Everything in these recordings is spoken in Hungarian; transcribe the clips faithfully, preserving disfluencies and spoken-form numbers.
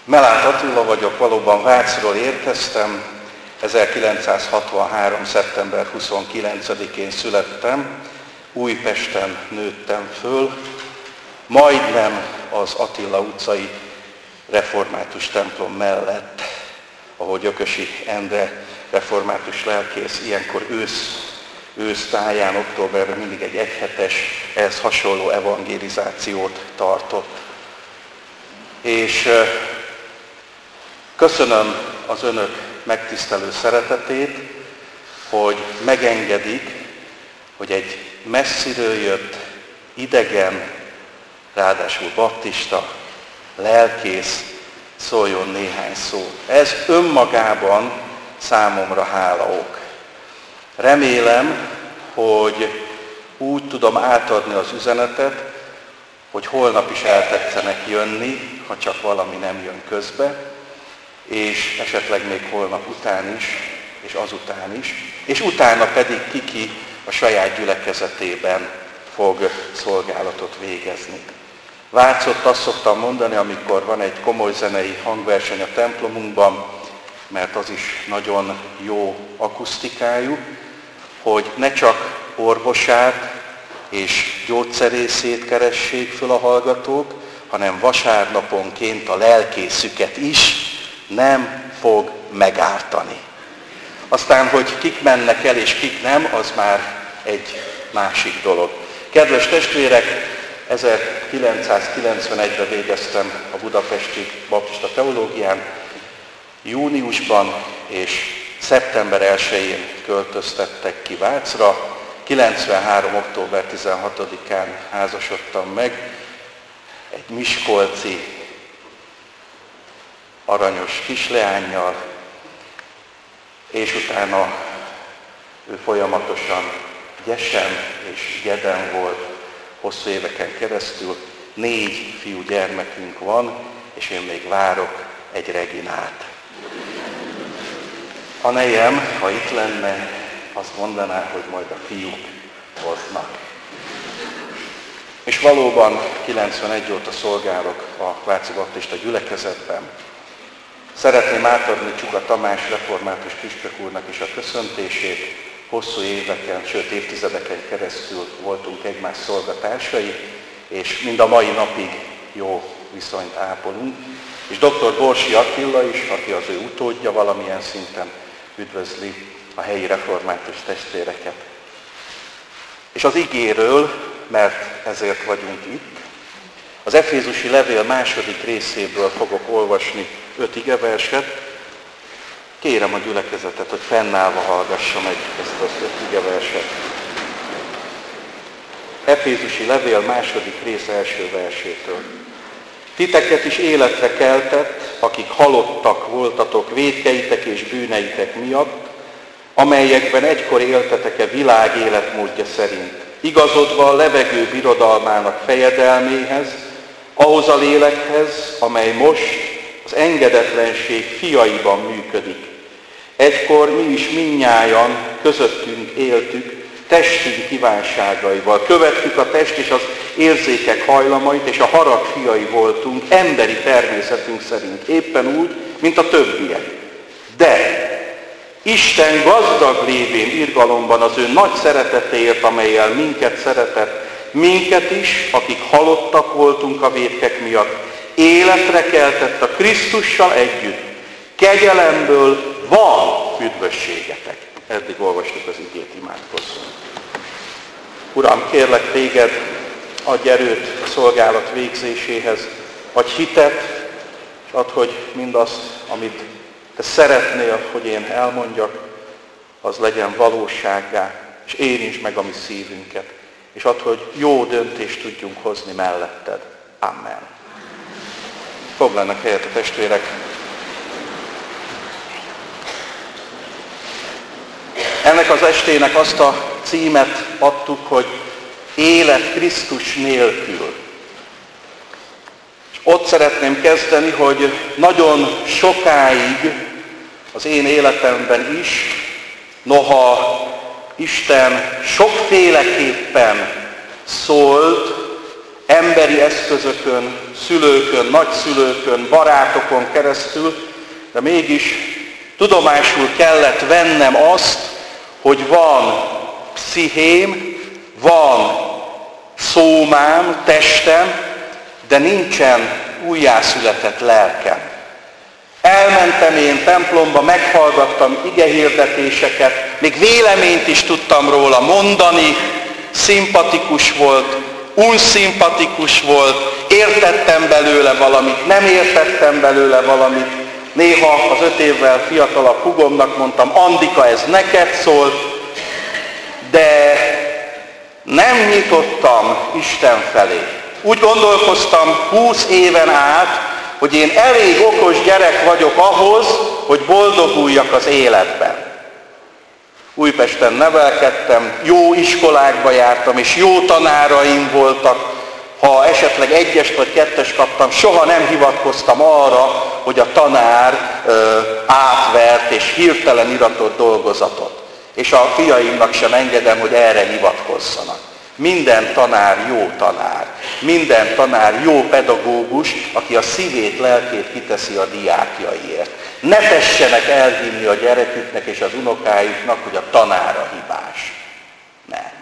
Meláth Attila vagyok, valóban Vácról érkeztem, ezerkilencszázhatvanhárom. szeptember huszonkilencedikén születtem, Újpesten nőttem föl, majdnem az Attila utcai református templom mellett, ahol Gyökösi Endre református lelkész ilyenkor ősz, ősztáján, októberben mindig egy egyhetes, ehhez hasonló evangelizációt tartott. És köszönöm az önök megtisztelő szeretetét, hogy megengedik, hogy egy messziről jött, idegen, ráadásul baptista, lelkész szóljon néhány szót. Ez önmagában számomra hálaok. Remélem, hogy úgy tudom átadni az üzenetet, hogy holnap is eltetszenek jönni, ha csak valami nem jön közbe, és esetleg még holnap után is, és azután is, és utána pedig kiki a saját gyülekezetében fog szolgálatot végezni. Vácot azt szoktam mondani, amikor van egy komoly zenei hangverseny a templomunkban, mert az is nagyon jó akusztikájú, hogy ne csak orvosát és gyógyszerészét keressék föl a hallgatók, hanem vasárnaponként a lelkészüket is nem fog megártani. Aztán, hogy kik mennek el és kik nem, az már egy másik dolog. Kedves testvérek, ezerkilencszázkilencvenegyben végeztem a budapesti baptista teológián, júniusban és szeptember elsején költöztettek ki Vácra, kilencvenhárom. október tizenhatodikán házasodtam meg egy miskolci aranyos kisleánnyal, és utána ő folyamatosan Gyesen és Gyeden volt hosszú éveken keresztül. Négy fiú gyermekünk van, és én még várok egy Reginát. A nejem, ha itt lenne, azt mondaná, hogy majd a fiúk hoznak. És valóban kilencvenegy óta szolgálok a Váci Baptista gyülekezetben. Szeretném átadni Csuka Tamás református püspök úrnak is a köszöntését. Hosszú éveken, sőt évtizedeken keresztül voltunk egymás szolgatársai, és mind a mai napig jó viszonyt ápolunk. És doktor Borsi Attila is, aki az ő utódja valamilyen szinten, üdvözli a helyi református testvéreket. És az igéről, mert ezért vagyunk itt, az Efézusi levél második részéből fogok olvasni öt igeverset. Kérem a gyülekezetet, hogy fennállva hallgassa meg ezt az öt igeverset. Efézusi levél második rész első versétől. Titeket is életre keltett, akik halottak voltatok vétkeitek és bűneitek miatt, amelyekben egykor éltetek-e világ életmódja szerint, igazodva a levegő birodalmának fejedelméhez, ahhoz a lélekhez, amely most az engedetlenség fiaiban működik. Egykor mi is mindnyájan közöttünk éltük, testünk kívánságaival. Követtük a test és az érzékek hajlamait, és a harag fiai voltunk, emberi természetünk szerint, éppen úgy, mint a többiek. De Isten gazdag lévén irgalomban az ő nagy szeretetéért, amellyel minket szeretett, minket is, akik halottak voltunk a vétkek miatt, életre keltett a Krisztussal együtt. Kegyelemből van üdvösségetek. Eddig olvastuk az igét, imádkozzunk. Uram, kérlek téged, adj erőt a szolgálat végzéséhez, adj hitet, és add, hogy mindazt, amit te szeretnél, hogy én elmondjak, az legyen valósággá, és érintsd meg a mi szívünket, és add, hogy jó döntést tudjunk hozni melletted. Amen. Foglalnak helyet a testvérek. Ennek az estének azt a címet adtuk, hogy Élet Krisztus nélkül. És ott szeretném kezdeni, hogy nagyon sokáig az én életemben is, noha Isten sokféleképpen szólt, emberi eszközökön, szülőkön, nagyszülőkön, barátokon keresztül, de mégis tudomásul kellett vennem azt, hogy van pszichém, van szómám, testem, de nincsen újjászületett lelkem. Elmentem én templomba, meghallgattam igehirdetéseket, még véleményt is tudtam róla mondani, szimpatikus volt, unszimpatikus volt, értettem belőle valamit, nem értettem belőle valamit. Néha az öt évvel fiatalabb hugomnak mondtam, Andika, ez neked szól, de nem nyitottam Isten felé. Úgy gondolkoztam húsz éven át, hogy én elég okos gyerek vagyok ahhoz, hogy boldoguljak az életben. Újpesten nevelkedtem, jó iskolákba jártam, és jó tanáraim voltak. Ha esetleg egyest vagy kettest kaptam, soha nem hivatkoztam arra, hogy a tanár ö, átvert és hirtelen iratott dolgozatot. És a fiaimnak sem engedem, hogy erre hivatkozzanak. Minden tanár jó tanár. Minden tanár jó pedagógus, aki a szívét, lelkét kiteszi a diákjaiért. Ne tessenek elhinni a gyereküknek és az unokájuknak, hogy a tanára hibás. Nem.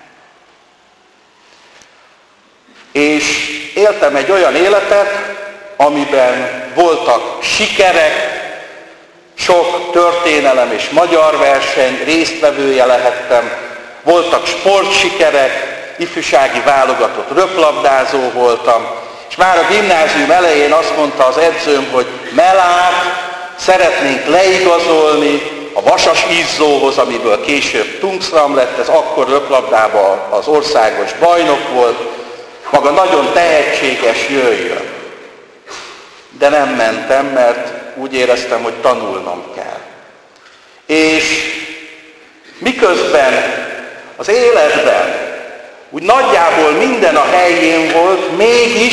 És éltem egy olyan életet, amiben voltak sikerek, sok történelem és magyar verseny résztvevője lehettem, voltak sportsikerek, ifjúsági válogatott röplabdázó voltam, és már a gimnázium elején azt mondta az edzőm, hogy Melát szeretnénk leigazolni a Vasas Izzóhoz, amiből később Tungsram lett, ez akkor röplabdában az országos bajnok volt, maga nagyon tehetséges, jöjjön. De nem mentem, mert úgy éreztem, hogy tanulnom kell. És miközben az életben úgy nagyjából minden a helyén volt, mégis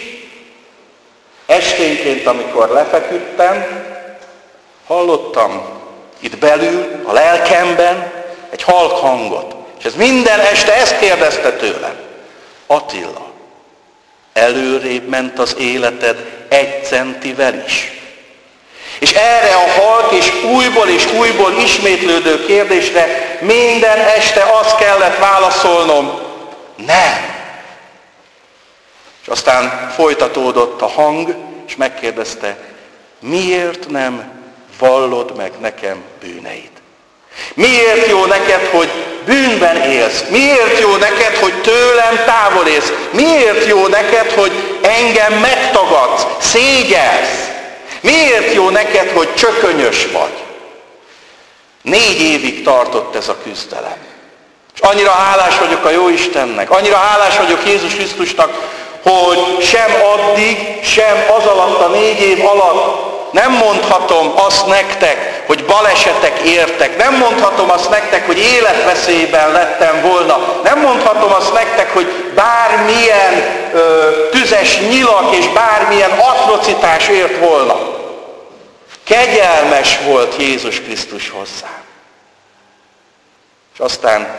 esténként, amikor lefeküdtem, hallottam itt belül, a lelkemben egy halk hangot. És ez minden este ezt kérdezte tőlem. Attila, előrébb ment az életed egy centivel is. És erre a halk és újból és újból ismétlődő kérdésre minden este azt kellett válaszolnom, nem. És aztán folytatódott a hang, és megkérdezte, miért nem vallod meg nekem bűneit? Miért jó neked, hogy bűnben élsz? Miért jó neked, hogy tőlem távol élsz? Miért jó neked, hogy engem megtagadsz, szégyelsz? Miért jó neked, hogy csökönyös vagy? Négy évig tartott ez a küzdelem. És annyira hálás vagyok a Jóistennek, annyira hálás vagyok Jézus Krisztusnak, hogy sem addig, sem az alatt a négy év alatt nem mondhatom azt nektek, hogy balesetek értek. Nem mondhatom azt nektek, hogy életveszélyben lettem volna. Nem mondhatom azt nektek, hogy bármilyen ö, tüzes nyilak és bármilyen atrocitás ért volna. Kegyelmes volt Jézus Krisztus hozzám. És aztán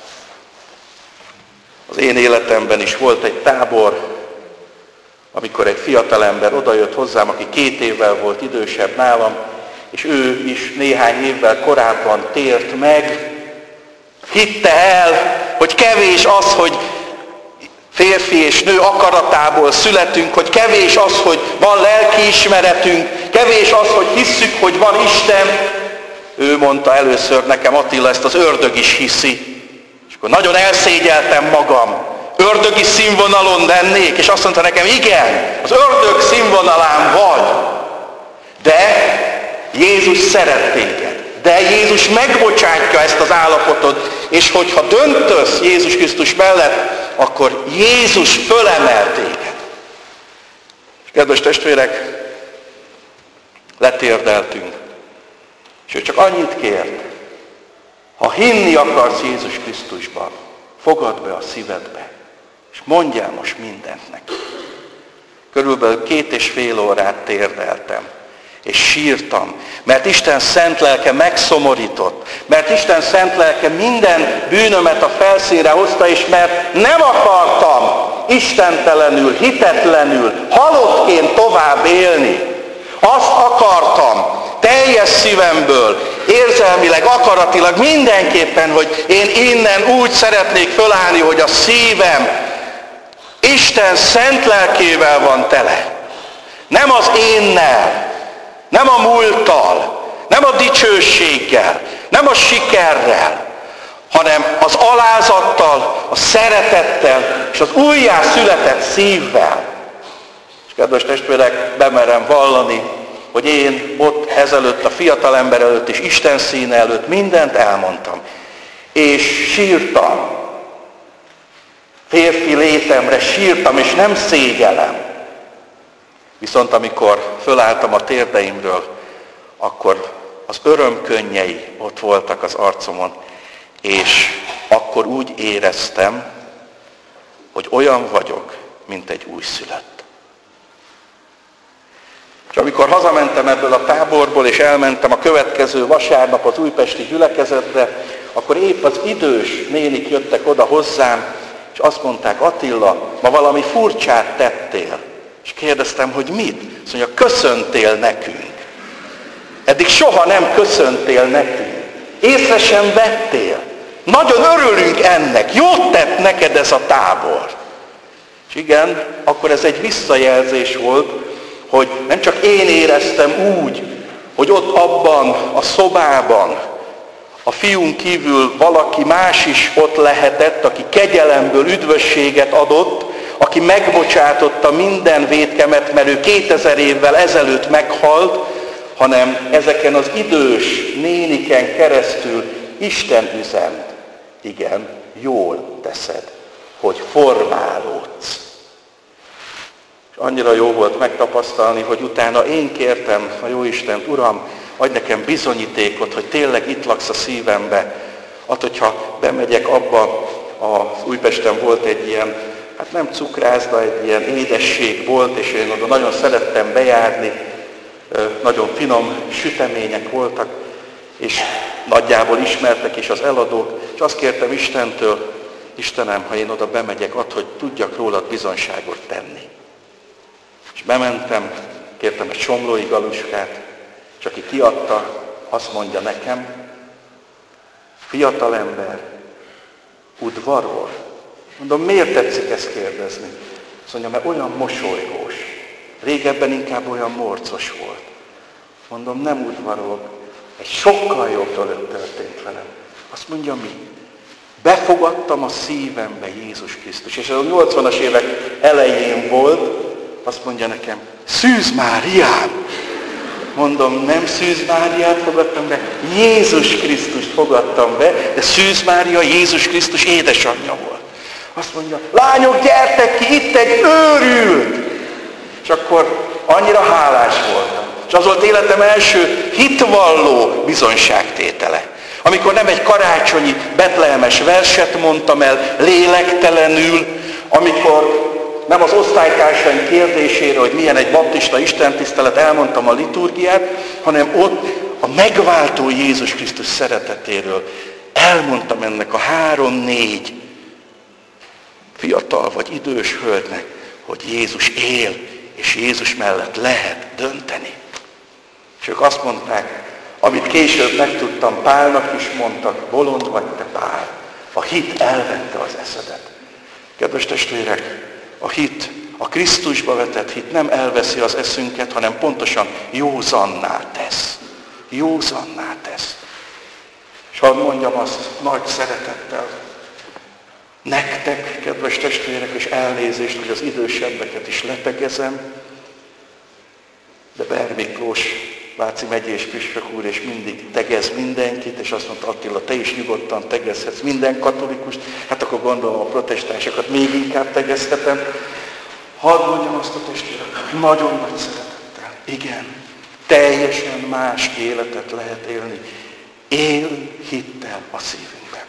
az én életemben is volt egy tábor, amikor egy fiatalember odajött hozzám, aki két évvel volt idősebb nálam, és ő is néhány évvel korábban tért meg, hitte el, hogy kevés az, hogy férfi és nő akaratából születünk, hogy kevés az, hogy van lelkiismeretünk, kevés az, hogy hisszük, hogy van Isten. Ő mondta először nekem, Attila, ezt az ördög is hiszi. És akkor nagyon elszégyeltem magam. Ördögi színvonalon lennék, és azt mondta nekem, igen, az ördög színvonalán vagy. De Jézus szeret téged. De Jézus megbocsátja ezt az állapotot, és hogyha döntesz Jézus Krisztus mellett, akkor Jézus fölemel téged. És kedves testvérek, letérdeltünk. És ő csak annyit kért, ha hinni akarsz Jézus Krisztusban, fogad be a szívedbe, és mondjál most mindent neki. Körülbelül két és fél órát térdeltem, és sírtam, mert Isten szent lelke megszomorított, mert Isten szent lelke minden bűnömet a felszínre hozta, és mert nem akartam istentelenül, hitetlenül, halottként tovább élni. Azt akartam teljes szívemből, érzelmileg, akaratilag mindenképpen, hogy én innen úgy szeretnék fölállni, hogy a szívem Isten szent lelkével van tele. Nem az énnel, nem a múlttal, nem a dicsőséggel, nem a sikerrel, hanem az alázattal, a szeretettel és az újjászületett szívvel. És kedves testvérek, bemerem vallani, hogy én ott ezelőtt, a fiatalember előtt és Isten színe előtt mindent elmondtam. És sírtam. Férfi létemre sírtam, és nem szégyellem. Viszont amikor fölálltam a térdeimről, akkor az öröm könnyei ott voltak az arcomon, és akkor úgy éreztem, hogy olyan vagyok, mint egy újszülött. És amikor hazamentem ebből a táborból, és elmentem a következő vasárnap az újpesti gyülekezetre, akkor épp az idős nénik jöttek oda hozzám, és azt mondták, Attila, ma valami furcsát tettél. És kérdeztem, hogy mit? Azt mondja, köszöntél nekünk. Eddig soha nem köszöntél nekünk. Észre sem vettél. Nagyon örülünk ennek. Jót tett neked ez a tábor. És igen, akkor ez egy visszajelzés volt, hogy nem csak én éreztem úgy, hogy ott abban a szobában a fiún kívül valaki más is ott lehetett, aki kegyelemből üdvösséget adott, aki megbocsátotta minden vétkemet, mert ő kétezer évvel ezelőtt meghalt, hanem ezeken az idős néniken keresztül Isten üzent. Igen, jól teszed, hogy formálódsz. És annyira jó volt megtapasztalni, hogy utána én kértem a Jóistent, Uram, adj nekem bizonyítékot, hogy tényleg itt laksz a szívembe. Attól, hogyha bemegyek abba, az Újpesten volt egy ilyen, hát nem cukrászda, egy ilyen édesség volt, és én oda nagyon szerettem bejárni, nagyon finom sütemények voltak, és nagyjából ismertek is az eladók, és azt kértem Istentől, Istenem, ha én oda bemegyek, add, hogy tudjak rólad bizonyságot tenni. És bementem, kértem egy somlói galuskát, és aki kiadta, azt mondja nekem, fiatalember, udvarol. Mondom, miért tetszik ezt kérdezni? Azt mondja, mert olyan mosolygós. Régebben inkább olyan morcos volt. Mondom, nem udvarol. Egy sokkal jobb dolog történt velem. Azt mondja, mi? Befogadtam a szívembe Jézus Krisztus. És ez a nyolcvanas évek elején volt, azt mondja nekem, Szűz Máriám! Mondom, nem Szűz Máriát fogadtam be, Jézus Krisztust fogadtam be, de Szűz Mária Jézus Krisztus édesanyja volt. Azt mondja, lányok, gyertek ki, itt egy őrült! És akkor annyira hálás voltam. És az volt életem első hitvalló bizonyságtétele. Amikor nem egy karácsonyi betlehemes verset mondtam el lélektelenül, amikor nem az osztálytársaim kérdésére, hogy milyen egy baptista istentisztelet, elmondtam a liturgiát, hanem ott a megváltó Jézus Krisztus szeretetéről elmondtam ennek a három-négy fiatal vagy idős hölgynek, hogy Jézus él, és Jézus mellett lehet dönteni. És ők azt mondták, amit később megtudtam, Pálnak is mondtak, bolond vagy te Pál, a hit elvette az eszedet. Kedves testvérek, a hit, a Krisztusba vetett hit nem elveszi az eszünket, hanem pontosan józanná tesz. Józanná tesz. És hadd mondjam azt nagy szeretettel, nektek, kedves testvérek, és elnézést, hogy az idősebbeket is letegezem, de Ber Miklós, Váci megyés püspök úr, és mindig tegez mindenkit, és azt mondta, Attila, te is nyugodtan tegezhetsz minden katolikust, hát akkor gondolom a protestánsokat még inkább tegezhetem. Hadd mondjam azt a testvérek, nagyon nagy szeretettel. Igen, teljesen más életet lehet élni. Él hittel a szívünkben.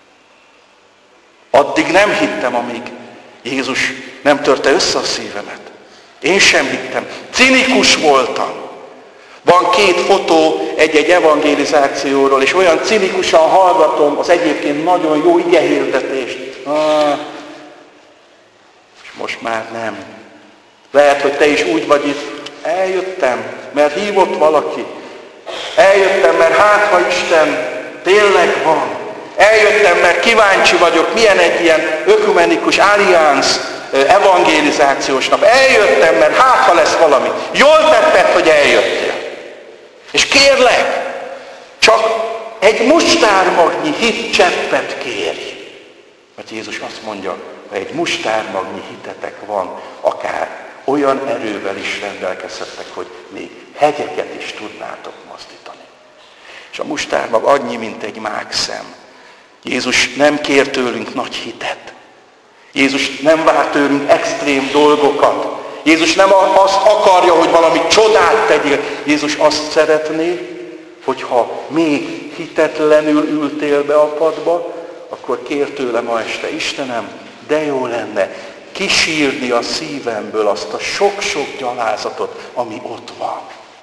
Addig nem hittem, amíg Jézus nem törte össze a szívemet. Én sem hittem. Cinikus voltam. Van két fotó egy-egy evangelizációról, és olyan cinikusan hallgatom az egyébként nagyon jó igehirdetést. Ah. És most már nem. Lehet, hogy te is úgy vagy itt, eljöttem, mert hívott valaki. Eljöttem, mert hát ha Isten tényleg van. Eljöttem, mert kíváncsi vagyok, milyen egy ilyen ökumenikus allianz evangelizációs nap. Eljöttem, mert hát ha lesz valami. Jól tetted, hogy eljöttél. És kérlek, csak egy mustármagnyi hitcseppet kérj. Mert Jézus azt mondja, ha egy mustármagnyi hitetek van, akár olyan erővel is rendelkezhettek, hogy még hegyeket is tudnátok mozdítani. És a mustármag annyi, mint egy mágszem. Jézus nem kér tőlünk nagy hitet. Jézus nem vár tőlünk extrém dolgokat. Jézus nem azt akarja, hogy valami csodát tegyél. Jézus azt szeretné, hogyha még hitetlenül ültél be a padba, akkor kér tőle ma este, Istenem, de jó lenne kisírni a szívemből azt a sok-sok gyalázatot, ami ott van.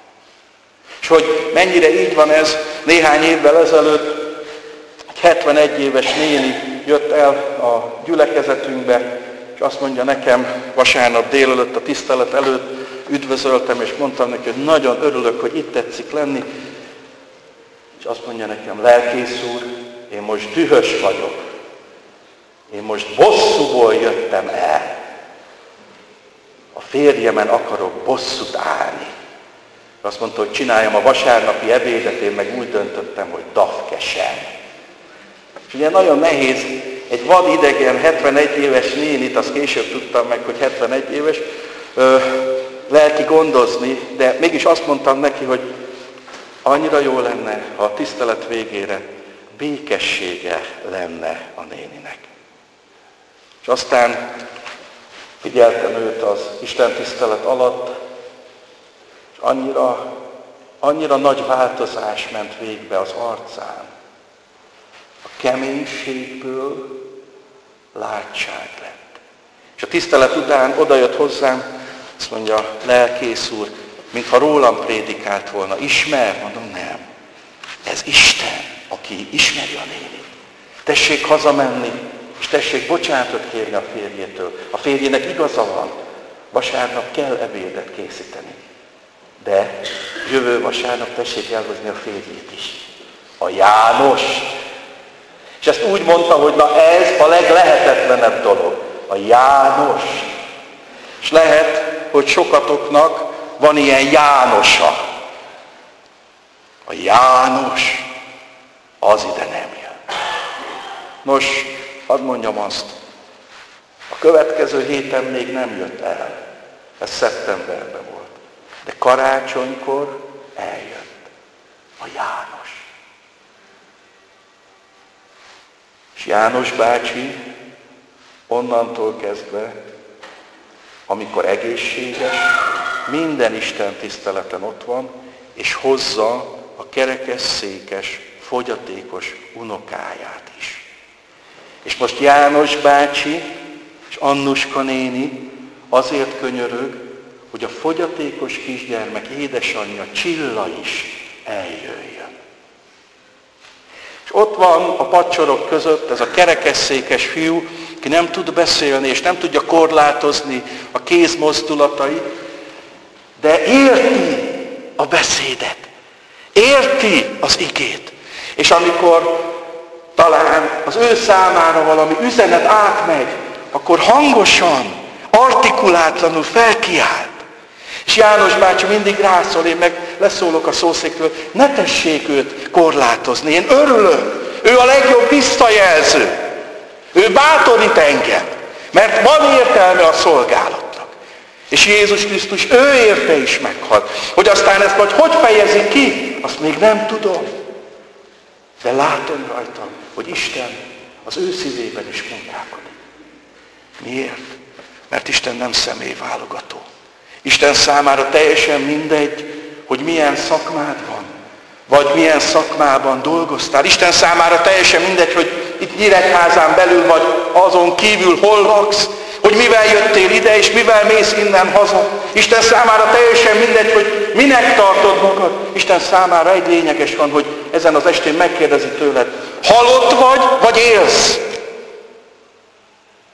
És hogy mennyire így van ez, néhány évvel ezelőtt egy hetvenegy éves néni jött el a gyülekezetünkbe, és azt mondja nekem vasárnap délelőtt, a tisztelet előtt üdvözöltem, és mondtam neki, hogy nagyon örülök, hogy itt tetszik lenni. És azt mondja nekem, lelkész úr, én most dühös vagyok. Én most bosszúból jöttem el. A férjemen akarok bosszút állni. Azt mondta, hogy csináljam a vasárnapi ebédet, én meg úgy döntöttem, hogy dafkesen. És ugye nagyon nehéz egy vadidegen, hetvenegy éves nénit, azt később tudtam meg, hogy hetvenegy éves, ö, lelki gondozni, de mégis azt mondtam neki, hogy annyira jó lenne, ha a tisztelet végére békessége lenne a néninek. És aztán figyeltem őt az Isten tisztelet alatt, és annyira, annyira nagy változás ment végbe az arcán. A keménységből látság lett. És a tisztelet után odajött hozzám, azt mondja, lelkész úr, mintha rólam prédikált volna. Ismer? Mondom, nem. Ez Isten, aki ismeri a nénit. Tessék hazamenni, és tessék bocsánatot kérni a férjétől. A férjének igaza van, vasárnap kell ebédet készíteni. De jövő vasárnap tessék elhozni a férjét is. A János. És ezt úgy mondta, hogy na ez a leglehetetlenebb dolog. A János. És lehet, hogy sokatoknak van ilyen Jánosa. A János az ide nem jön. Nos, hadd mondjam azt, a következő héten még nem jött el. Ez szeptemberben volt. De karácsonykor eljött a János. És János bácsi onnantól kezdve, amikor egészséges, minden Isten tiszteleten ott van, és hozza a kerekesszékes, fogyatékos unokáját is. És most János bácsi és Annuska néni azért könyörög, hogy a fogyatékos kisgyermek édesanyja Csilla is eljöjjön. És ott van a padsorok között ez a kerekesszékes fiú, aki nem tud beszélni, és nem tudja korlátozni a kézmozdulatait, de érti a beszédet, érti az igét. És amikor talán az ő számára valami üzenet átmegy, akkor hangosan, artikulátlanul felkiált. És János bácsi mindig rászól, én meg leszólok a szószéktől, ne tessék őt korlátozni, én örülök, ő a legjobb visszajelző. Ő bátorít engem, mert van értelme a szolgálatnak. És Jézus Krisztus ő érte is meghalt. Hogy aztán ezt majd hogy fejezi ki, azt még nem tudom. De látom rajta, hogy Isten az ő szívében is munkálkodik. Miért? Mert Isten nem személyválogató. Isten számára teljesen mindegy, hogy milyen szakmád van, vagy milyen szakmában dolgoztál. Isten számára teljesen mindegy, hogy itt Nyíregyházán belül vagy azon kívül hol laksz, hogy mivel jöttél ide, és mivel mész innen haza. Isten számára teljesen mindegy, hogy minek tartod magad. Isten számára egy lényeges van, hogy ezen az estén megkérdezi tőled, halott vagy, vagy élsz?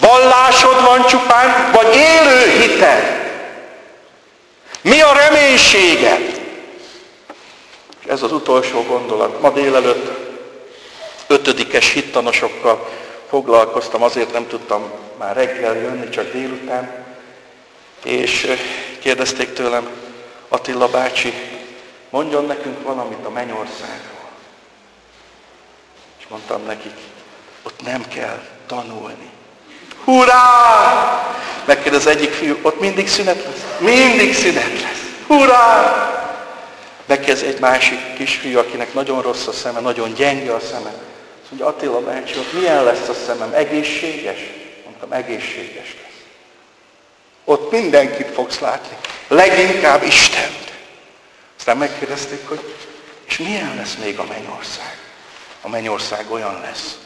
Vallásod van csupán, vagy élő hited? Mi a reménységed? És ez az utolsó gondolat. Ma délelőtt ötödikes hittanosokkal foglalkoztam, azért nem tudtam már reggel jönni, csak délután. És kérdezték tőlem, Attila bácsi, mondjon nekünk valamit a mennyországról. És mondtam nekik, ott nem kell tanulni. Hurrá! Megkérdez az egyik fiú, ott mindig szünet lesz? Mindig szünet lesz. Hurrá! Megkérdez egy másik kisfiú, akinek nagyon rossz a szeme, nagyon gyenge a szeme. Azt mondja, Attila bácsi, ott milyen lesz a szemem? Egészséges? Mondtam, egészséges lesz. Ott mindenkit fogsz látni. Leginkább Istent. Aztán megkérdezték, hogy és milyen lesz még a mennyország? A mennyország olyan lesz,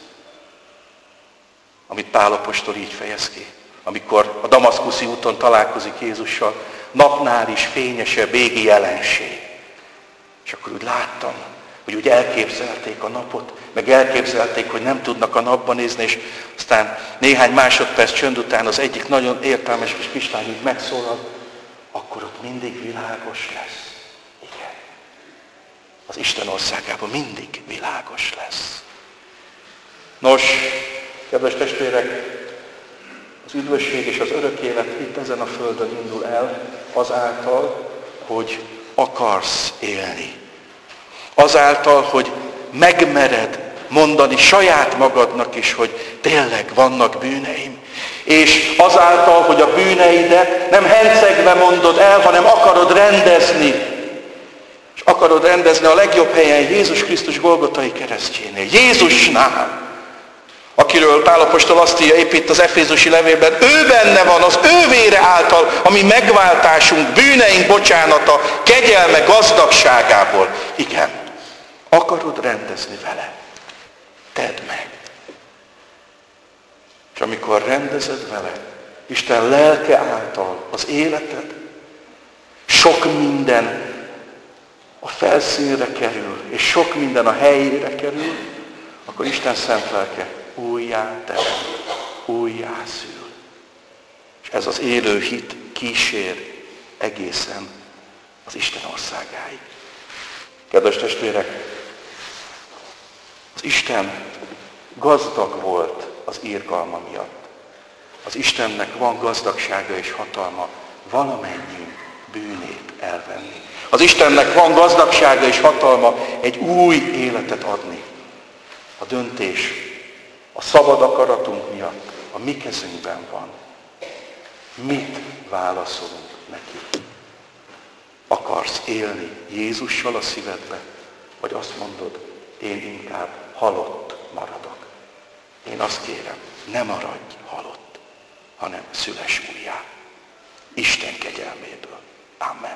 amit Pál apostol így fejez ki. Amikor a damaszkuszi úton találkozik Jézussal, napnál is fényesebb égi jelenség. És akkor úgy láttam, hogy úgy elképzelték a napot, meg elképzelték, hogy nem tudnak a napban nézni, és aztán néhány másodperc csönd után az egyik nagyon értelmes kis kislány így megszólal, akkor ott mindig világos lesz. Igen. Az Isten országában mindig világos lesz. Nos, kedves testvérek, az üdvösség és az örök élet itt ezen a földön indul el azáltal, hogy akarsz élni. Azáltal, hogy megmered mondani saját magadnak is, hogy tényleg vannak bűneim. És azáltal, hogy a bűneidet nem hencegve mondod el, hanem akarod rendezni. És akarod rendezni a legjobb helyen Jézus Krisztus Golgotai keresztjénél. Jézusnál. Akiről Pál apostol azt írja épp itt az Efézusi levélben, ő benne van, az ő vére által, ami megváltásunk, bűneink bocsánata, kegyelme gazdagságából. Igen, akarod rendezni vele, tedd meg. És amikor rendezed vele, Isten lelke által az életed, sok minden a felszínre kerül, és sok minden a helyére kerül, akkor Isten szent lelke újjá teremt, újjá szül. És ez az élő hit kísér egészen az Isten országáig. Kedves testvérek, az Isten gazdag volt az irgalma miatt. Az Istennek van gazdagsága és hatalma valamennyi bűnét elvenni. Az Istennek van gazdagsága és hatalma egy új életet adni. A döntés a szabad akaratunk miatt a mi kezünkben van. Mit válaszolunk neki? Akarsz élni Jézussal a szívedbe, vagy azt mondod, én inkább halott maradok. Én azt kérem, ne maradj halott, hanem szüles újjá. Isten kegyelméből. Amen.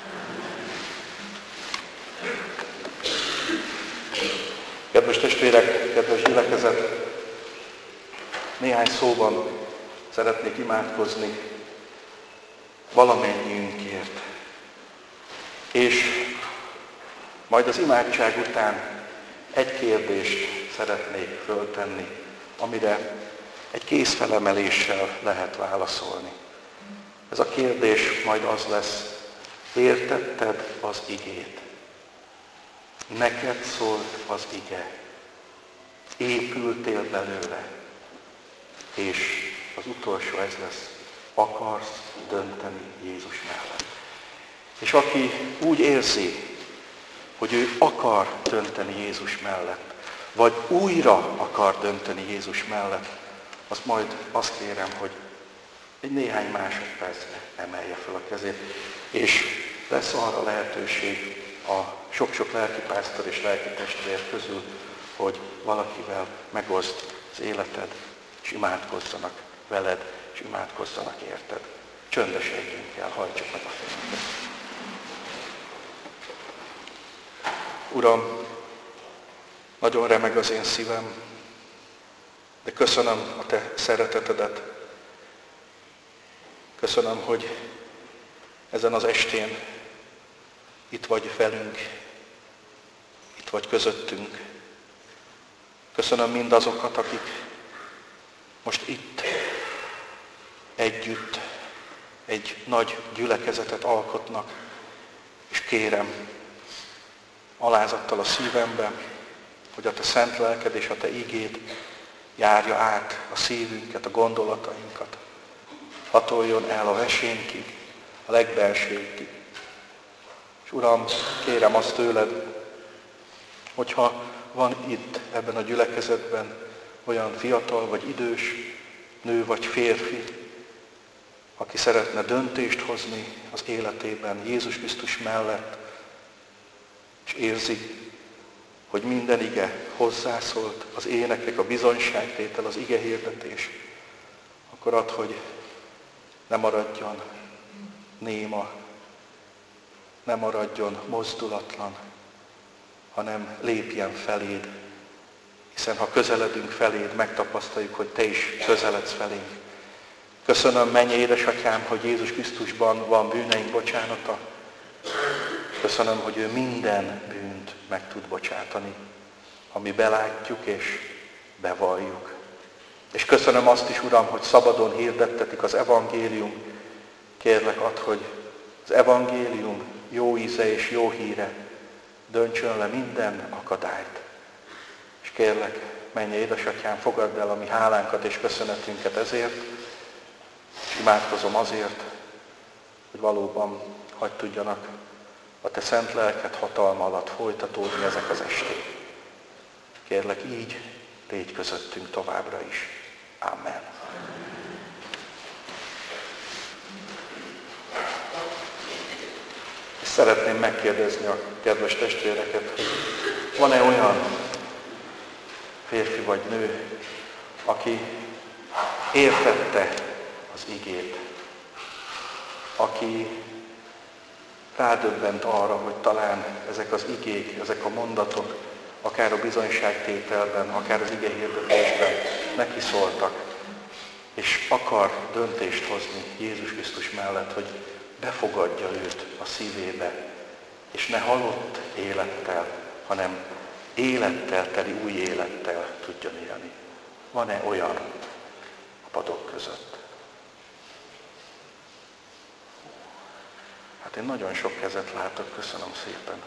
Kedves testvérek, kedves gyülekezet, néhány szóban szeretnék imádkozni valamennyiünkért. És majd az imádság után egy kérdést szeretnék föltenni, amire egy kézfelemeléssel lehet válaszolni. Ez a kérdés majd az lesz, értetted az igét? Neked szólt az ige, épültél belőle, és az utolsó ez lesz, akarsz dönteni Jézus mellett. És aki úgy érzi, hogy ő akar dönteni Jézus mellett, vagy újra akar dönteni Jézus mellett, azt majd azt kérem, hogy egy néhány másodpercre emelje fel a kezét, és lesz arra lehetőség a sok-sok lelkipásztor és lelkitestvér közül, hogy valakivel megozd az életed, és imádkozzanak veled, és imádkozzanak érted. Csöndeskedjünk el, hajtsuk meg a fejünket. Uram, nagyon remeg az én szívem, de köszönöm a Te szeretetedet. Köszönöm, hogy ezen az estén itt vagy velünk, itt vagy közöttünk. Köszönöm mindazokat, akik most itt együtt egy nagy gyülekezetet alkotnak, és kérem alázattal a szívemben, hogy a te szent lelked és a te igéd járja át a szívünket, a gondolatainkat, hatoljon el a vesénkig, a legbelsőkig. És Uram, kérem azt tőled, hogyha van itt ebben a gyülekezetben olyan fiatal vagy idős, nő vagy férfi, aki szeretne döntést hozni az életében Jézus Krisztus mellett, és érzi, hogy minden ige hozzászólt, az énekek, a bizonyságtétel, az ige hirdetés, akkor add, hogy ne maradjon néma, ne maradjon mozdulatlan, hanem lépjen feléd. Hiszen ha közeledünk feléd, megtapasztaljuk, hogy te is közeledsz felénk. Köszönöm, mennyei édesatyám, hogy Jézus Krisztusban van bűneink bocsánata. Köszönöm, hogy ő minden bűnt meg tud bocsátani, ami belátjuk és bevalljuk. És köszönöm azt is, Uram, hogy szabadon hirdettetik az evangélium. Kérlek add, hogy az evangélium jó íze és jó híre döntsön le minden akadályt. És kérlek, menj édesatyám, fogadd el a mi hálánkat és köszönetünket ezért, és imádkozom azért, hogy valóban hadd tudjanak a te szent lelked hatalma alatt folytatódni ezek az esték. Kérlek, így légy közöttünk továbbra is. Amen. És szeretném megkérdezni a kedves testvéreket, hogy van-e olyan férfi vagy nő, aki értette az igét, aki rádöbbent arra, hogy talán ezek az igék, ezek a mondatok, akár a bizonyságtételben, akár az igehirdetésben neki szóltak, és akar döntést hozni Jézus Krisztus mellett, hogy befogadja őt a szívébe, és ne halott élettel, hanem élettel teli új élettel tudjon élni. Van-e olyan a padok között? Hát én nagyon sok kezet látok, köszönöm szépen.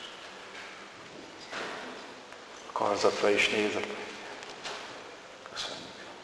A karzatra is nézek. Köszönjük.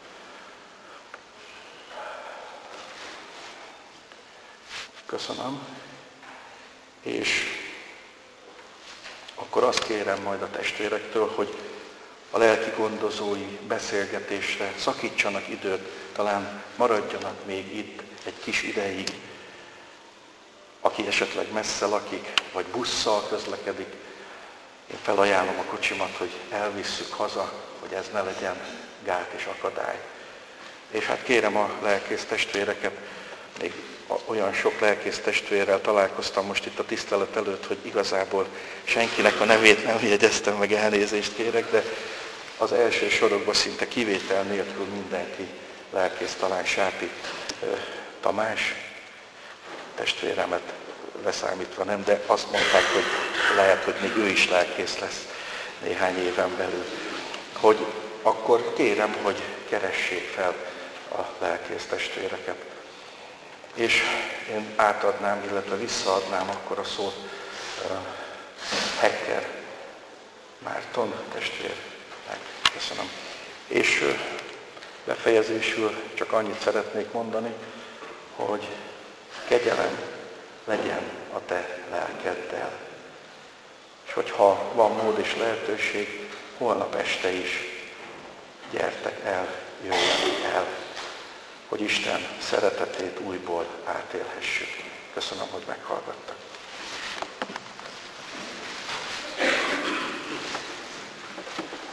Köszönöm. És akkor azt kérem majd a testvérektől, hogy a lelki gondozói beszélgetésre szakítsanak időt, talán maradjanak még itt egy kis ideig. Aki esetleg messze lakik, vagy busszal közlekedik, én felajánlom a kocsimat, hogy elvisszük haza, hogy ez ne legyen gát és akadály. És hát kérem a lelkész testvéreket, még olyan sok lelkész testvérrel találkoztam most itt a tisztelet előtt, hogy igazából senkinek a nevét nem jegyeztem, meg elnézést kérek, de az első sorokban szinte kivétel nélkül mindenki lelkész, talán Sápi Tamás testvéremet leszámítva nem, de azt mondták, hogy lehet, hogy még ő is lelkész lesz néhány éven belül. Hogy akkor kérem, hogy keressék fel a lelkész testvéreket. És én átadnám, illetve visszaadnám akkor a szót uh, Hekker Márton testvérnek. Köszönöm. És uh, befejezésül csak annyit szeretnék mondani, hogy kegyelem legyen a te lelkeddel. És hogyha van mód és lehetőség, holnap este is gyertek el, jöjjenek el, hogy Isten szeretetét újból átélhessük. Köszönöm, hogy meghallgattak.